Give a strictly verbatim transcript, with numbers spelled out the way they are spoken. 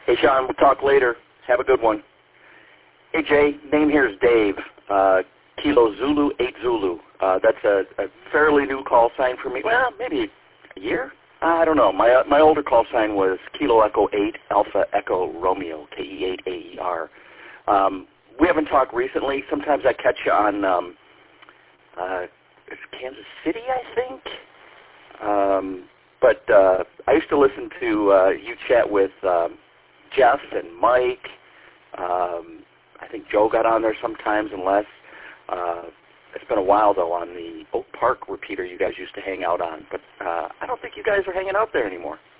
Hey, Sean, we'll talk later. Have a good one. Hey, Jay, name here is Dave. Uh, Kilo Zulu, eight Zulu. Uh, that's a, a fairly new call sign for me. Well, maybe a year? I don't know. My uh, my older call sign was Kilo Echo eight, Alpha Echo Romeo, K E eight A E R. Um, we haven't talked recently. Sometimes I catch you on um, uh, it's Kansas City, I think. Um, but uh, I used to listen to uh, you chat with um, Jeff and Mike. Um, I think Joe got on there sometimes and Les. Uh, it's been a while, though, on the Oak Park repeater you guys used to hang out on. But uh, I don't think you guys are hanging out there anymore.